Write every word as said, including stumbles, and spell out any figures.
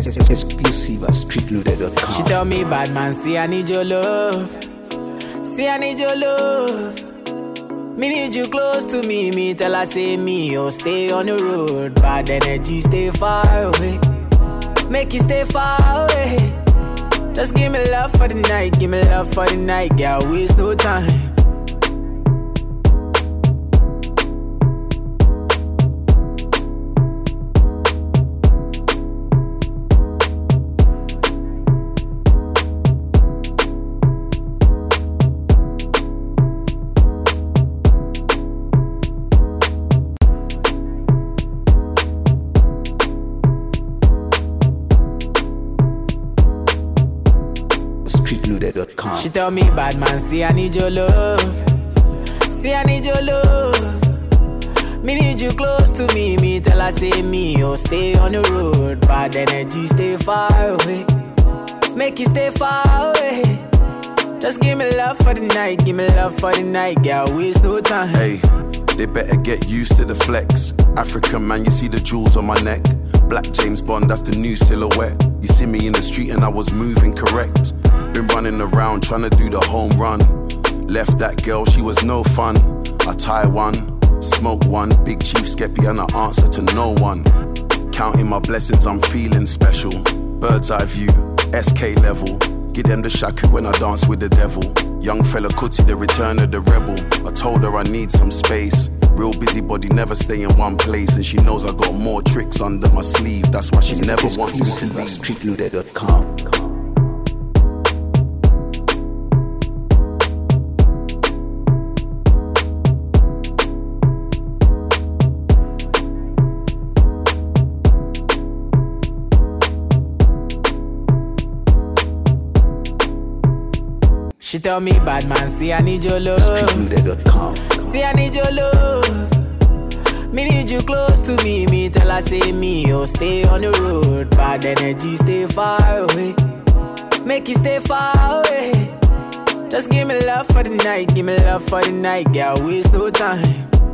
Exclusive at street loader dot com. She tell me, bad man, see I need your love. See I need your love. Me need you close to me. Me tell her say me, oh stay on the road. Bad energy, stay far away. Make you stay far away. Just give me love for the night. Give me love for the night. Yeah, waste no time. street loader dot com. She tell me, bad man, see I need your love. See I need your love. Me need you close to me. Me tell her say me, oh stay on the road. Bad energy, stay far away. Make you stay far away. Just give me love for the night. Give me love for the night. Yeah, waste no time. Hey, they better get used to the flex. African man, you see the jewels on my neck. Black James Bond, that's the new silhouette. You see me in the street and I was moving correct. Been running around trying to do the home run. Left that girl, she was no fun. I tie one, smoke one. Big Chief Skeppy and I answer to no one. Counting my blessings, I'm feeling special. Bird's eye view, S K level. Give them the shaku when I dance with the devil. Young fella Kuti, the return of the rebel. I told her I need some space. Real busybody, never stay in one place. And she knows I got more tricks under my sleeve. That's why she It's never wants exclusive to at leave. street loader dot com. She tell me, bad man, see I need your love. street loader dot com. See I need your love. Me need you close to me. Me tell her say me, oh stay on the road. Bad energy, stay far away. Make you stay far away. Just give me love for the night. Give me love for the night. Yeah, waste no time.